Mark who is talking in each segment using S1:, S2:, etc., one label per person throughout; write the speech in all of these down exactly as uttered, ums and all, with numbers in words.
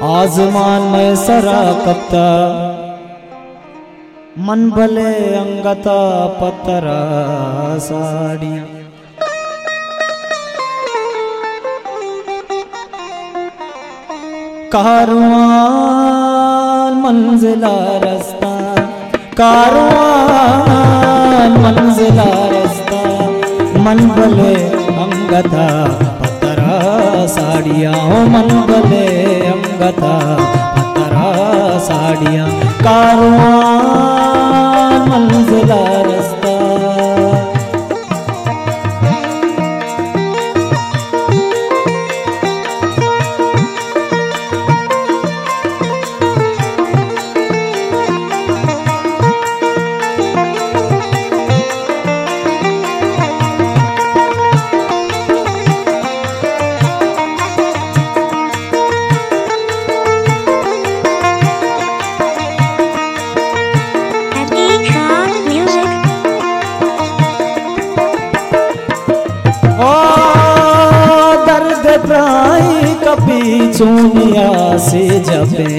S1: आजमान में सरा कप्ता मन भले अंगता पत्तरा साड़ियां कारवान मंजिला रास्ता कारवान मंजिला रास्ता मन भले अंगता पत्तरा साड़ियां मन भले अंगता पत्तरा साड़ियां कारवान मंजिला रास्ता प्राई कभी चूनिया से जपे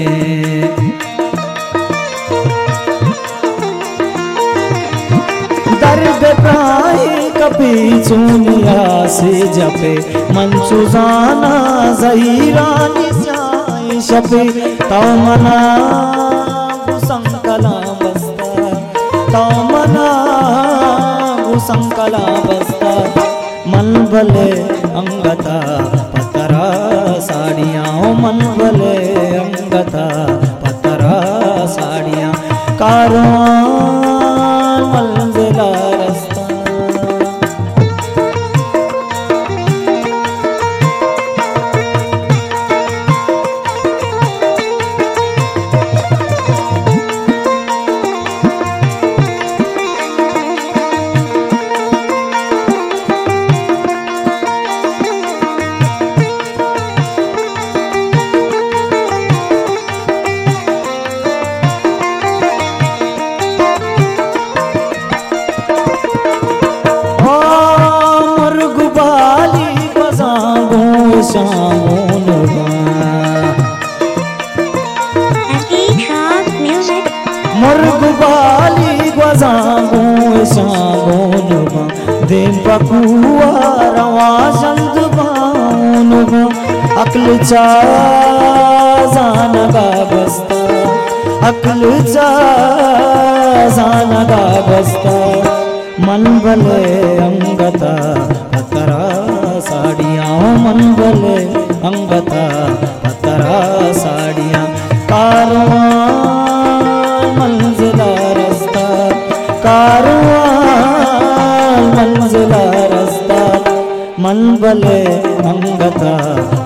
S1: दर्द प्राई कभी चूनिया से जपे मंचुजाना जहीरानी साई शपे तमना संकला बस्ता तमना संकला बस्ता मन भले अंगता पत्तरा साड़ियां मन भले अंगता पत्तरा साड़ियां कारवान मंजिला रास्ता मुर्ग बाली गजागो शागोन देम पकुआ रवा जल्द बाउन अक्ल चा जानगा बस्ता अक्ल चा जानगा बस्ता मन भले अंगता पत्तरा साड़ियां मन भले अंगता पत्तरा साड़ियां कारवान मंजिला रास्ता कारवान मंजिला रास्ता मन भले अंगता